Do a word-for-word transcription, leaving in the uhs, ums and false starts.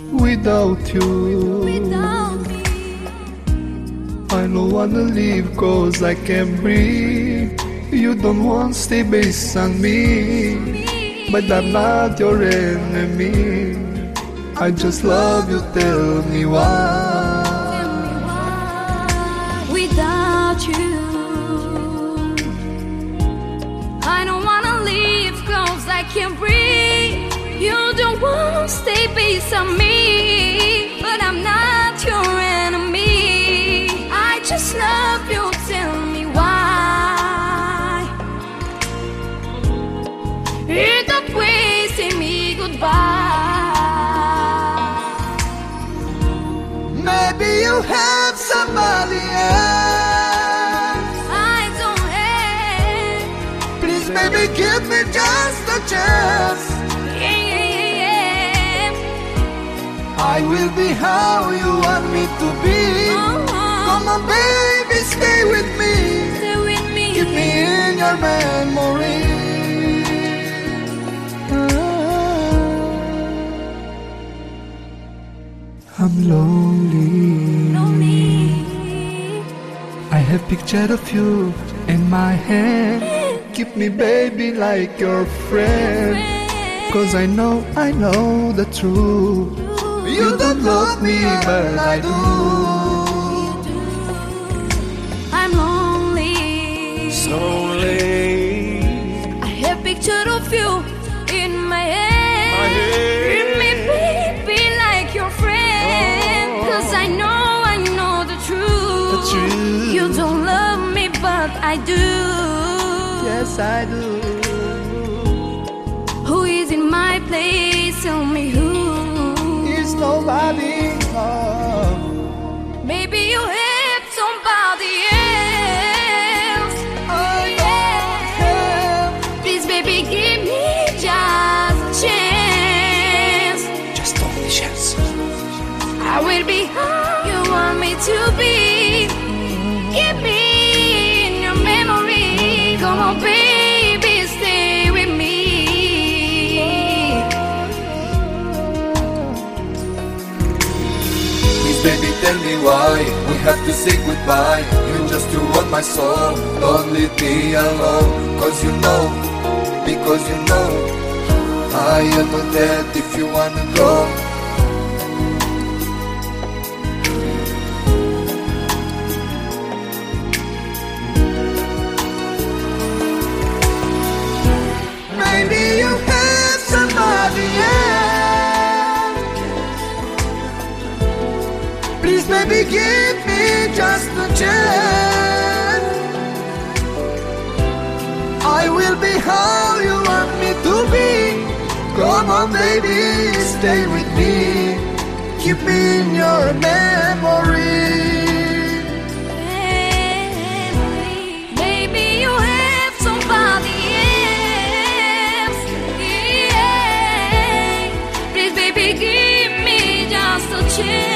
without you. without me. I don't wanna leave cause I can't breathe. You don't want to stay based on me, but I'm not your enemy. I just love you, tell me why. Tell me why. Without you, I don't wanna leave cause I can't breathe. You don't want to stay based on me, but I'm not your enemy. I just love you, tell me why. You're not wasting me goodbye. Maybe you have somebody else. I don't have. Please, baby, give me just a chance. Yeah, yeah, yeah, I will be how you want me to be. yeah. Uh-huh. Come on, baby, stay with me. Stay with me. Keep me in your memory. I'm lonely. Lonely. I have picture of you in my hand. Keep me, baby, like your friend. Cause I know, I know the truth. You don't love me, but I do. I'm lonely. So late. I have picture of you in my head. My head. Treat me, baby, like your friend. Cause I know, I know the truth. The truth. You don't love me, but I do. Yes, I do. Who is in my place? Tell me who. It's nobody. Oh. Maybe you have somebody else. I don't have Please, baby, give me just a chance. just only chance. I will be how you want me to be. Keep me in your memory. Come on, baby, stay with me. Please, baby, tell me why we have to say goodbye. You just you want my soul. Don't leave me alone. Cause you know, because you know, I am not dead if you wanna go. Maybe you have somebody else. Please, baby, give me just a chance. I will be how you want me to be. Come on, baby, stay with me. Keep me in your memory. Maybe you have somebody else. Yeah. Please, baby, give me just a chance.